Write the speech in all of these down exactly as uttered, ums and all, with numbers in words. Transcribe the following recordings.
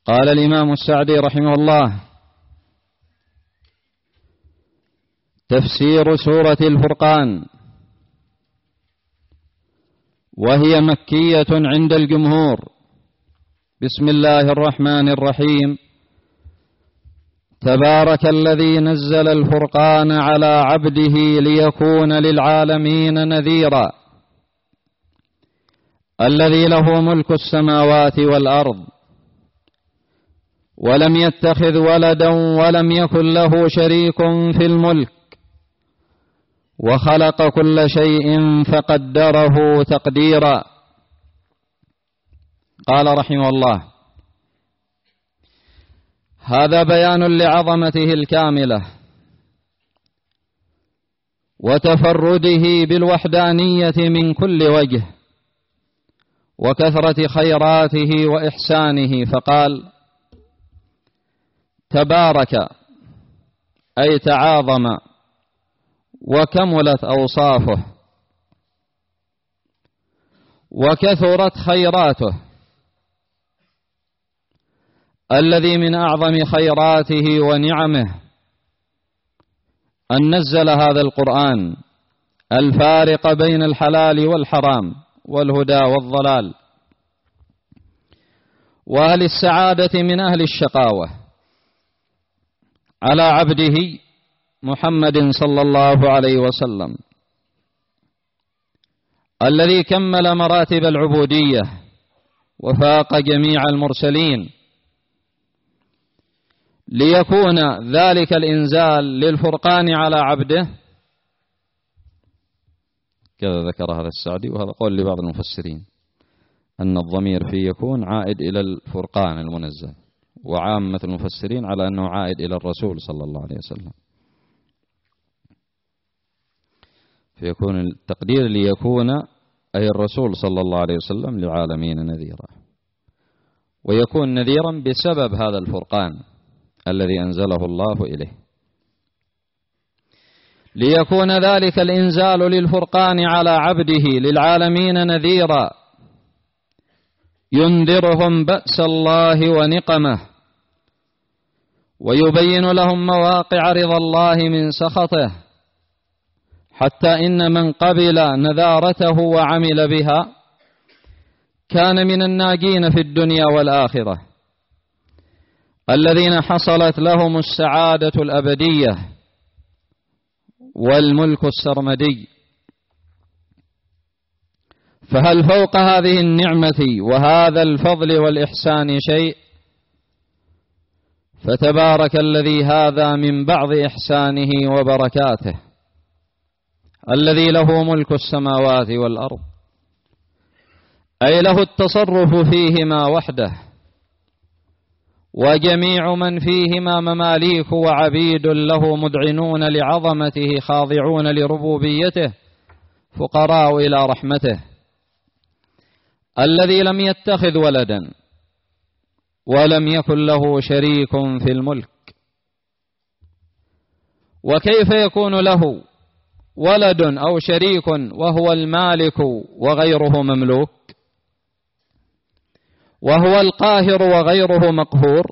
قال الإمام السعدي رحمه الله: تفسير سورة الفرقان، وهي مكية عند الجمهور. بسم الله الرحمن الرحيم. تبارك الذي نزل الفرقان على عبده ليكون للعالمين نذيرا، الذي له ملك السماوات والأرض، ولم يتخذ ولدا ولم يكن له شريك في الملك، وخلق كل شيء فقدره تقديرا. قال رحمه الله: هذا بيان لعظمته الكاملة وتفرده بالوحدانية من كل وجه، وكثرة خيراته وإحسانه، فقال: تبارك أي تعاظم وكملت أوصافه وكثرت خيراته، الذي من أعظم خيراته ونعمه أن نزل هذا القرآن الفارق بين الحلال والحرام والهدى والضلال، وأهل السعادة من أهل الشقاوة، على عبده محمد صلى الله عليه وسلم، الذي كمل مراتب العبودية وفاق جميع المرسلين، ليكون ذلك الإنزال للفرقان على عبده. كذا ذكر هذا السعدي، وهذا قول لبعض المفسرين أن الضمير في يكون عائد إلى الفرقان المنزل، وعامة المفسرين على أنه عائد إلى الرسول صلى الله عليه وسلم، فيكون التقدير ليكون أي الرسول صلى الله عليه وسلم للعالمين نذيرا، ويكون نذيرا بسبب هذا الفرقان الذي أنزله الله إليه، ليكون ذلك الإنزال للفرقان على عبده للعالمين نذيرا، ينذرهم بأس الله ونقمه، ويبين لهم مواقع رضا الله من سخطه، حتى إن من قبل نذارته وعمل بها كان من الناجين في الدنيا والآخرة، الذين حصلت لهم السعادة الأبدية والملك السرمدي. فهل فوق هذه النعمة وهذا الفضل والإحسان شيء؟ فتبارك الذي هذا من بعض إحسانه وبركاته، الذي له ملك السماوات والأرض، أي له التصرف فيهما وحده، وجميع من فيهما مماليك وعبيد له مذعنون لعظمته خاضعون لربوبيته فقراء إلى رحمته، الذي لم يتخذ ولدا ولم يكن له شريك في الملك. وكيف يكون له ولد أو شريك وهو المالك وغيره مملوك، وهو القاهر وغيره مقهور؟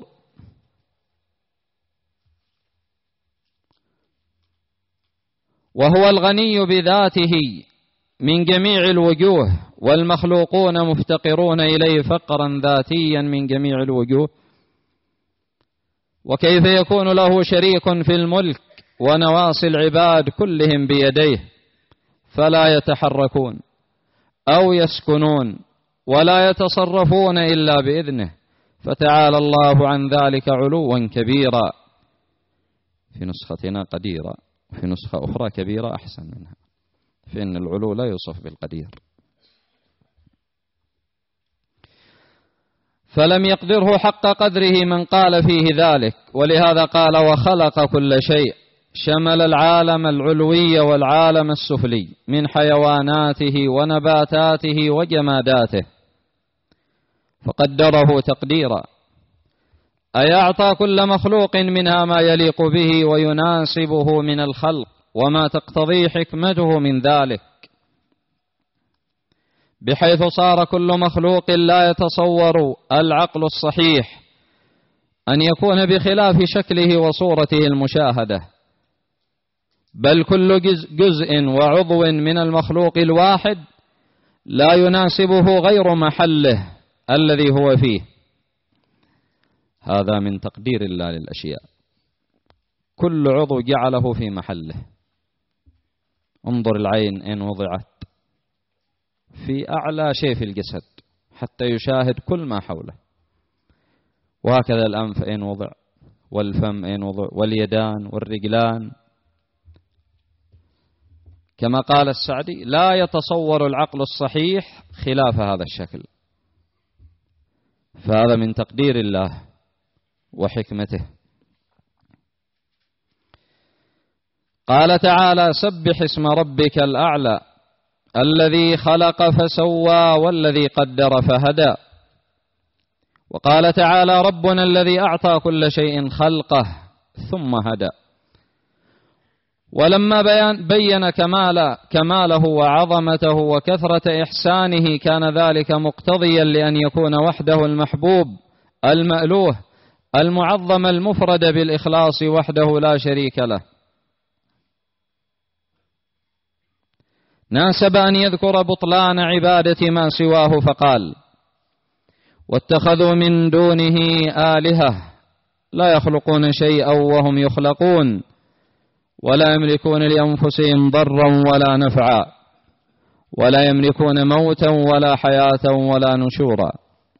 وهو الغني بذاته من جميع الوجوه، والمخلوقون مفتقرون إليه فقرا ذاتيا من جميع الوجوه. وكيف يكون له شريك في الملك ونواصي العباد كلهم بيديه، فلا يتحركون أو يسكنون ولا يتصرفون إلا بإذنه، فتعالى الله عن ذلك علوا كبيرا. في نسختنا قديرا، وفي نسخة أخرى كبيرة أحسن منها، فإن العلو لا يوصف بالقدير. فلم يقدره حق قدره من قال فيه ذلك، ولهذا قال: وخلق كل شيء، شمل العالم العلوي والعالم السفلي من حيواناته ونباتاته وجماداته، فقدره تقديرا، أي أعطى كل مخلوق منها ما يليق به ويناسبه من الخلق وما تقتضيه حكمته من ذلك، بحيث صار كل مخلوق لا يتصور العقل الصحيح أن يكون بخلاف شكله وصورته المشاهدة، بل كل جزء وعضو من المخلوق الواحد لا يناسبه غير محله الذي هو فيه. هذا من تقدير الله للأشياء، كل عضو جعله في محله. انظر العين إن وضعت في أعلى شيء في الجسد حتى يشاهد كل ما حوله، وهكذا الأنف إن وضع، والفم إن وضع، واليدان والرجلان. كما قال السعدي: لا يتصور العقل الصحيح خلاف هذا الشكل. فهذا من تقدير الله وحكمته. قال تعالى: سبح اسم ربك الأعلى الذي خلق فسوى والذي قدر فهدى. وقال تعالى: ربنا الذي أعطى كل شيء خلقه ثم هدى. ولما بيان, بين كمال كماله وعظمته وكثرة إحسانه كان ذلك مقتضيا لأن يكون وحده المحبوب المألوه المعظم المفرد بالإخلاص وحده لا شريك له. ناسب أن يذكر بطلان عبادة ما سواه فقال: واتخذوا من دونه آلهة لا يخلقون شيئا وهم يخلقون ولا يملكون لأنفسهم ضرا ولا نفعا ولا يملكون موتا ولا حياة ولا نشورا.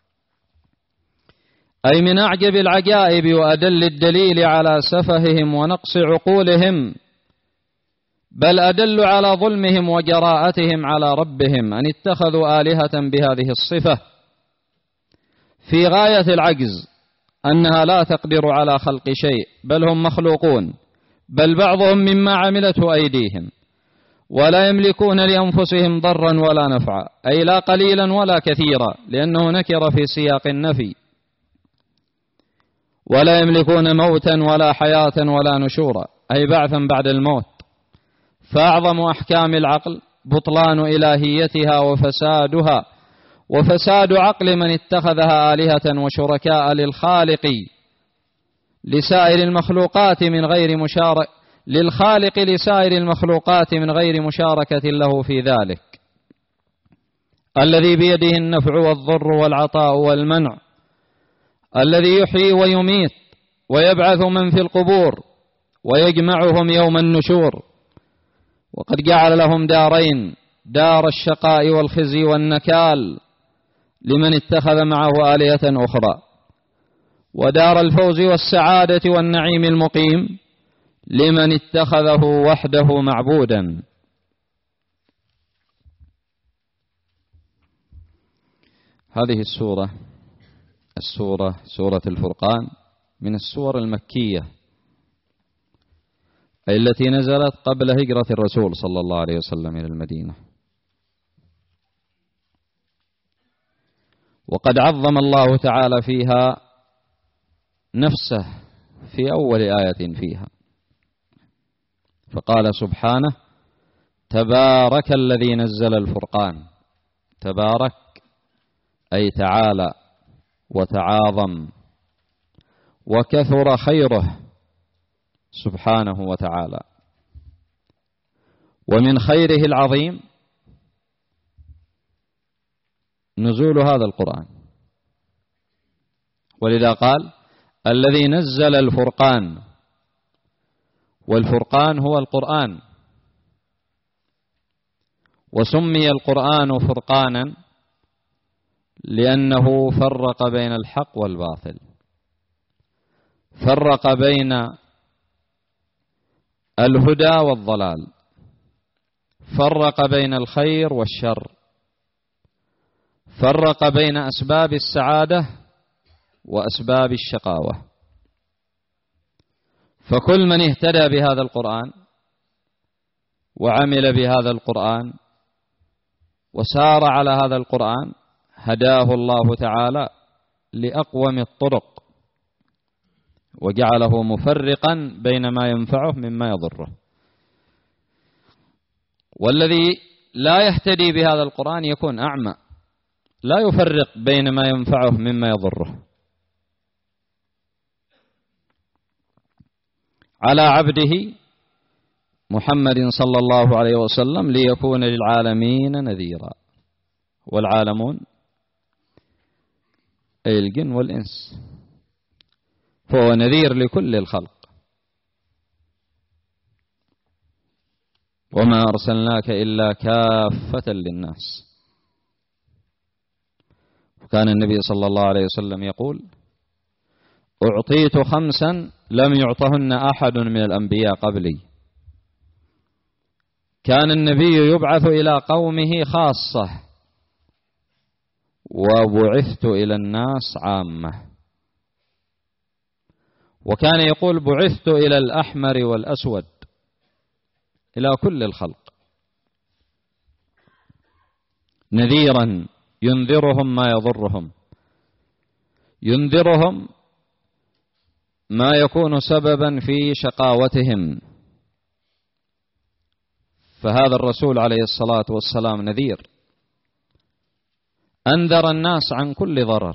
أي من أعجب العجائب وأدل الدليل على سفههم ونقص عقولهم، بل أدل على ظلمهم وجراءتهم على ربهم أن اتخذوا آلهة بهذه الصفة في غاية العجز، أنها لا تقدر على خلق شيء، بل هم مخلوقون، بل بعضهم مما عملته أيديهم، ولا يملكون لأنفسهم ضرا ولا نفعا، أي لا قليلا ولا كثيرا، لأنه نكر في سياق النفي. ولا يملكون موتا ولا حياة ولا نشورا، أي بعثا بعد الموت. فأعظم أحكام العقل بطلان إلهيتها وفسادها، وفساد عقل من اتخذها آلهة وشركاء للخالق لسائر المخلوقات من غير مشارك للخالق لسائر المخلوقات من غير مشاركة له في ذلك، الذي بيده النفع والضر والعطاء والمنع، الذي يحيي ويميت ويبعث من في القبور ويجمعهم يوم النشور. وقد جعل لهم دارين: دار الشقاء والخزي والنكال لمن اتخذ معه آلهة أخرى، ودار الفوز والسعادة والنعيم المقيم لمن اتخذه وحده معبودا. هذه السورة السورة سورة الفرقان من السور المكية، أي التي نزلت قبل هجرة الرسول صلى الله عليه وسلم إلى المدينة. وقد عظم الله تعالى فيها نفسه في أول آية فيها، فقال سبحانه: تبارك الذي نزل الفرقان. تبارك أي تعالى وتعاظم وكثر خيره سبحانه وتعالى. ومن خيره العظيم نزول هذا القرآن، ولذا قال: الذي نزل الفرقان. والفرقان هو القرآن، وسمي القرآن فرقانا لأنه فرق بين الحق والباطل، فرق بين الهدى والضلال، فرق بين الخير والشر، فرق بين أسباب السعادة وأسباب الشقاوة. فكل من اهتدى بهذا القرآن وعمل بهذا القرآن وسار على هذا القرآن هداه الله تعالى لأقوم الطرق، وجعله مفرقا بين ما ينفعه مما يضره. والذي لا يهتدي بهذا القرآن يكون أعمى، لا يفرق بين ما ينفعه مما يضره. على عبده محمد صلى الله عليه وسلم ليكون للعالمين نذيرا. والعالمون أي الجن والإنس، فهو نذير لكل الخلق. وما أرسلناك إلا كافة للناس. وكان النبي صلى الله عليه وسلم يقول: أعطيت خمسا لم يعطهن أحد من الأنبياء قبلي. كان النبي يبعث إلى قومه خاصة، وبعثت إلى الناس عامة. وكان يقول: بعثت إلى الأحمر والأسود، إلى كل الخلق، نذيرا ينذرهم ما يضرهم، ينذرهم ما يكون سببا في شقاوتهم. فهذا الرسول عليه الصلاة والسلام نذير، أنذر الناس عن كل ضرر.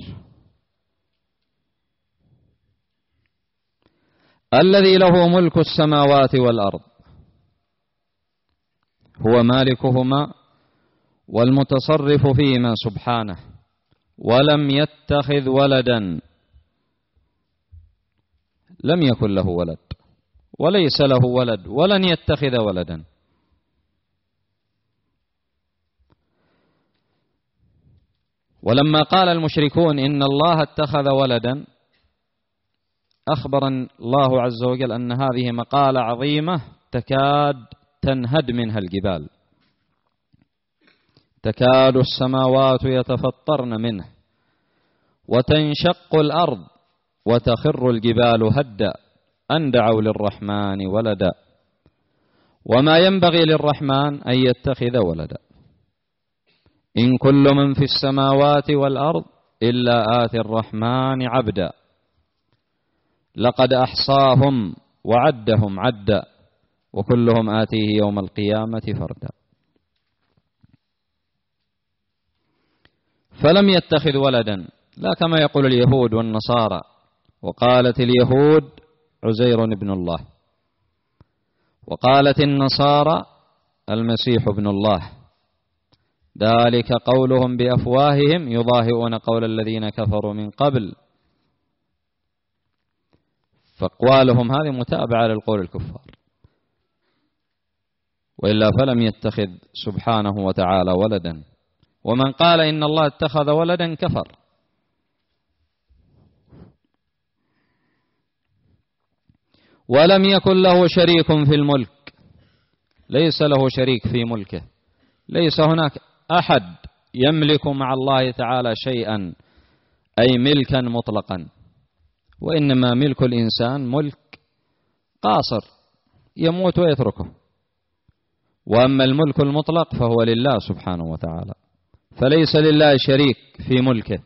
الذي له ملك السماوات والأرض، هو مالكهما والمتصرف فيهما سبحانه، ولم يتخذ ولدا، لم يكن له ولد وليس له ولد ولن يتخذ ولدا. ولما قال المشركون إن الله اتخذ ولدا، أخبر الله عز وجل أن هذه مقالة عظيمة تكاد تنهد منها الجبال، تكاد السماوات يتفطرن منه، وتنشق الأرض، وتخر الجبال هدا، أن دعوا للرحمن ولدا، وما ينبغي للرحمن أن يتخذ ولدا. إن كل من في السماوات والأرض إلا آتي الرحمن عبدا، لقد أحصاهم وعدهم عدا، وكلهم آتيه يوم القيامة فردا. فلم يتخذ ولدا، لا كما يقول اليهود والنصارى. وقالت اليهود عزير ابن الله، وقالت النصارى المسيح ابن الله، ذلك قولهم بأفواههم يضاهئون قول الذين كفروا من قبل. فأقوالهم هذه متابعة للقول الكفار، وإلا فلم يتخذ سبحانه وتعالى ولدا. ومن قال إن الله اتخذ ولدا كفر. ولم يكن له شريك في الملك، ليس له شريك في ملكه، ليس هناك أحد يملك مع الله تعالى شيئا، أي ملكا مطلقا. وإنما ملك الإنسان ملك قاصر، يموت ويتركه. وأما الملك المطلق فهو لله سبحانه وتعالى، فليس لله شريك في ملكه.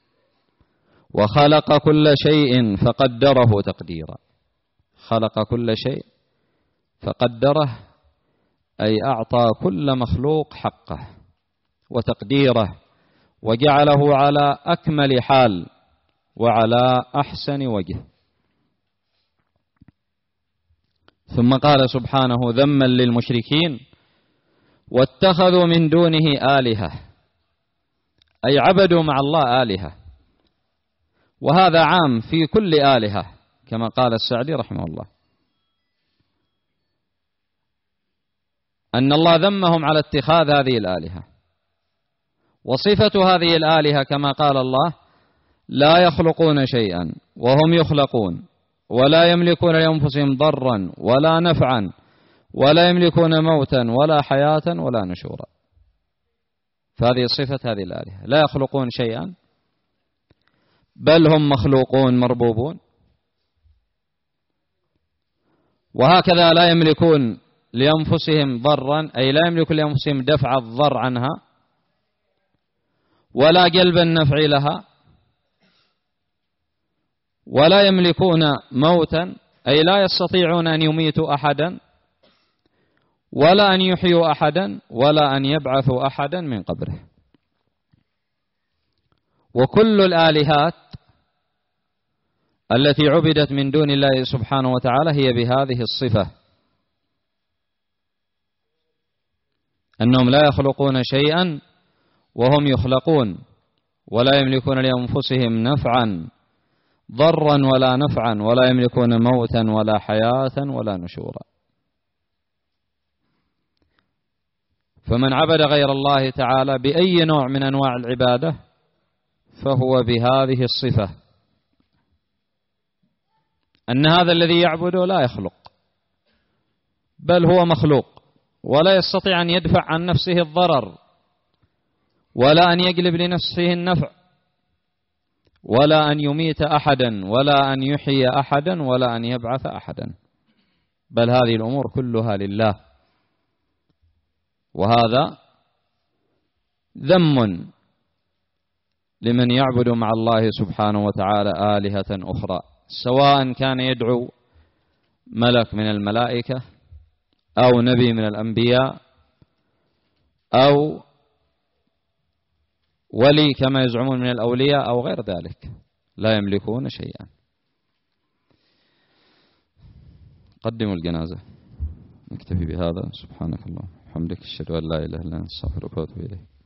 وخلق كل شيء فقدره تقديرا، خلق كل شيء فقدره، أي أعطى كل مخلوق حقه وتقديره، وجعله على أكمل حال وعلى أحسن وجه. ثم قال سبحانه ذما للمشركين: واتخذوا من دونه آلهة، أي عبدوا مع الله آلهة. وهذا عام في كل آلهة، كما قال السعدي رحمه الله، أن الله ذمهم على اتخاذ هذه الآلهة. وصفة هذه الآلهة كما قال الله: لا يخلقون شيئا وهم يخلقون، ولا يملكون لأنفسهم ضرا ولا نفعا، ولا يملكون موتا ولا حياة ولا نشورا. فهذه صفة هذه الآلهة، لا يخلقون شيئا، بل هم مخلوقون مربوبون. وهكذا لا يملكون لأنفسهم ضرا، أي لا يملك لأنفسهم دفع الضر عنها ولا جلب النفع لها، ولا يملكون موتا، أي لا يستطيعون أن يميتوا أحدا ولا أن يحيوا أحدا ولا أن يبعثوا أحدا من قبره. وكل الآلهات التي عبدت من دون الله سبحانه وتعالى هي بهذه الصفة، أنهم لا يخلقون شيئا وهم يخلقون، ولا يملكون لأنفسهم نفعا ضرا ولا نفعا، ولا يملكون موتا ولا حياة ولا نشورا. فمن عبد غير الله تعالى بأي نوع من أنواع العبادة فهو بهذه الصفة، أن هذا الذي يعبده لا يخلق، بل هو مخلوق، ولا يستطيع أن يدفع عن نفسه الضرر، ولا أن يجلب لنفسه النفع، ولا أن يميت أحدا، ولا أن يحيي أحدا، ولا أن يبعث أحدا، بل هذه الأمور كلها لله. وهذا ذم لمن يعبد مع الله سبحانه وتعالى آلهة أخرى، سواء كان يدعو ملك من الملائكة أو نبي من الأنبياء أو ولي كما يزعمون من الأولياء أو غير ذلك، لا يملكون شيئا. قدموا الجنازة. نكتفي بهذا. سبحانك اللهم وبحمدك، أشهد أن لا إله إلا أنت، أستغفرك وأتوب إليك.